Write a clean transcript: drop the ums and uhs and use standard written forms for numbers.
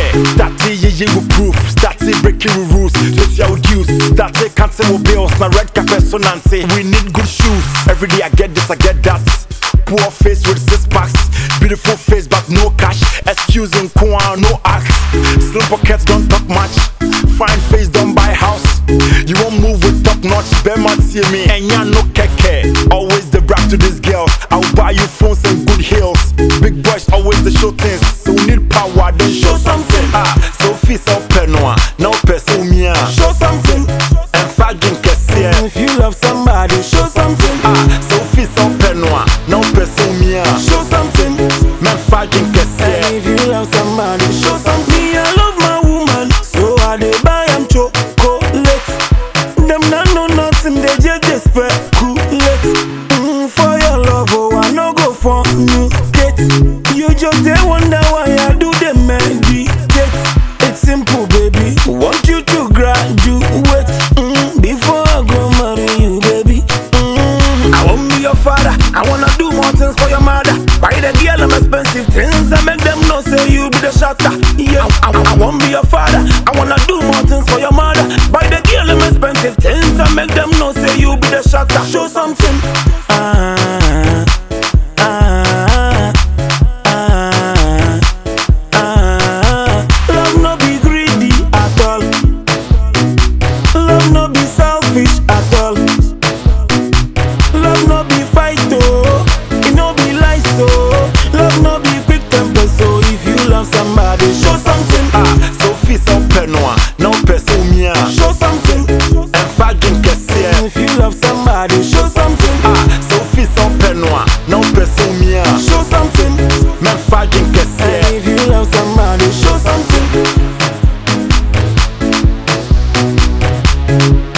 Started ye with proof, started breaking rules. Just your use, started canceling bills. Now red cafe so Nancy. We need good shoes. Every day I get this, I get that. Poor face with 6 packs. Beautiful face but no cash. Excusing Kwan, no axe. Slim pockets don't talk much. Fine face don't buy house. You won't move with top notch. Bema see me and ya no keke. Always the brag to these girls. I'll buy you phones and good heels. Big boys always the show things. So we need power then show something. So feel so penwa. Now person me show something. And fagging kesiye. If you love somebody, show something. So feel so penwa. Now person me Show something. men fagging kesiye. And if you love somebody, show something. Me, I love my woman, so I dey buy am chocolate. Them not know nothing, they just speculate. For your love, oh, I no go for new gate. You just they wonder why I do the meditate. It's simple, baby. Want you to graduate before I go marry you, baby. I won't be your father. I wanna do more things for your mother. Buy the girl them expensive things and make them know say you be the shatter. Yeah, I won't be your father. I wanna do more things for your mother. Buy the girl them expensive things and make them know say you be the shatter. Show something. Love no be greedy at all. Love no be selfish at all. Love no be fight oh, it no be lie so. Love no be quick temper so. If you love somebody, show something. So feel so penwa. Now person me Show something. and fagging kesiye. If you love somebody, show something. So feel so penwa. Now person me Show something. men fagging kesiye. And if you love somebody, show something.